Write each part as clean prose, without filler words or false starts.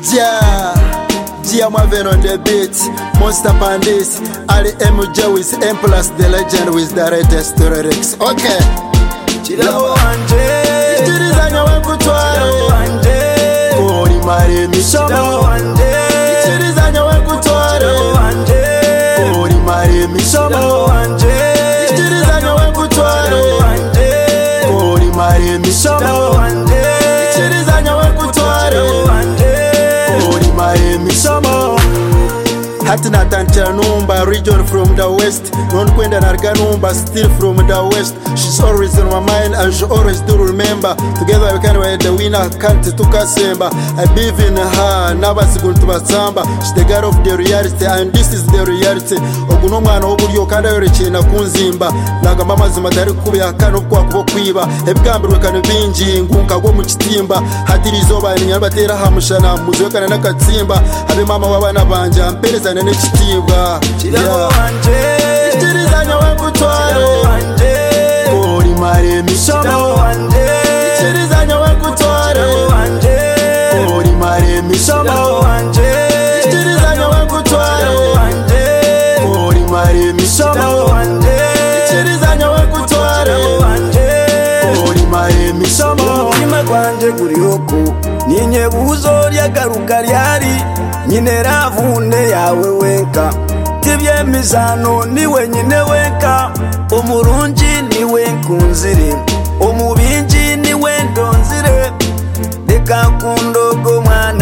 Gia Marvin on the beat, Monster Pandis, Ali MJ with M plus the legend with the latest lyrics. Okay. Chilabo anje, Chirizanya wakutware anje, Kori mare mishomo anje, Chirizanya wakutware anje, Kori mare mishomo anje, Chirizanya wakutware anje, Kori mare mishomo anje, Chirizanya wakutware anje, Kori mare mishomo Hatina Tantia Numba, region from the west. Non Kwenda Narganumba, still from the west. She's always in my mind and she always do remember. Together we can wear the winner, can't to Kasemba. I believe in her, never sigun to Basamba. She's the girl of the reality and this is the reality. Ogunoma no Ogurio Kandarichi na Kunzimba. Naga mama zimadari kubya kano kwa kwiba. Ebigambirwe kano bingi ngunka go mu kitimba. Hadirizoba ni nyabatera hamushana muzweka na nakatsimba. Habe mama wabana banja ampereza n'ekitiibwa. Chilabo anje, Chirizanya wakutware anje, Kori mare mishomo anje, Chirizanya wakutware anje, Kori mare mishomo anje, Chirizanya wakutware anje, Kori mare mishomo anje, Chirizanya wakutware anje, Kori mare mishomo Umutima gwanje gurioko ninyebuzo lyagaruka lyari nyine ravune yawe wenka tibyemizano niwe nyine wenka umurungi niwe nkunzire umubingi niwe ndonzire reka nkundogo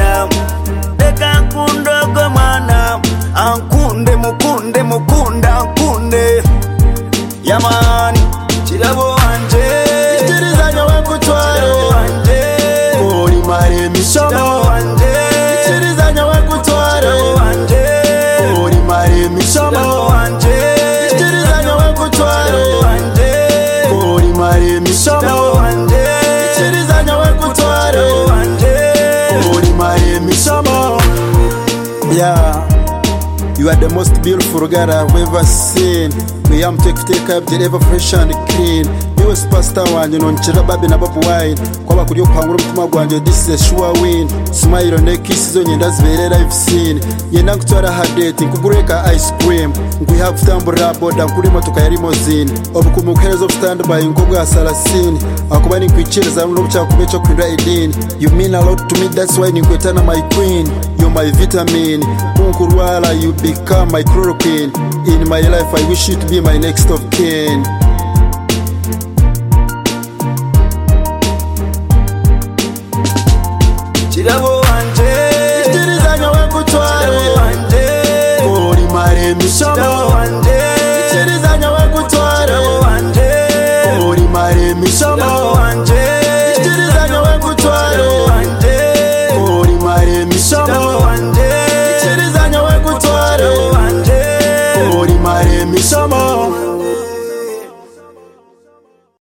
mwana ankunde mukunde mukunda nkunde yamani Chilabo wanje Chirizanya wakutware wanje Kori mare mishomo wanje Chirizanya wakutware wanje Kori mare mishomo wanje Chirizanya wakutware wanje Kori mare mishomo wanje Chirizanya wakutware wanje Kori mare mishomo. Yeah, you are the most beautiful girl I've ever seen. We am take up the ever fresh and clean. You superstar wanje nonchira babe na babu wine. Kwaba kuri kwangura umutima gwanje this is a sure win. Smile on the kiss zo nyenda ziberera I've seen. Yenda kutwara hadate nkugureka ice cream. Nkwi have tambura boda kuri motoka ya limousine. Obukumukerezo stand by nkobwa salasini. Akubani nkwichiriza no bucakubecho kwindwa idini. You mean a lot to me, that's why ninkwetana my queen. You're my vitamin. Kunkurwala you become my chloroquine. In my life I wish you to be my next of kin. Chilabo wanje Chirizanya wakutware wanje Kori mare mishomo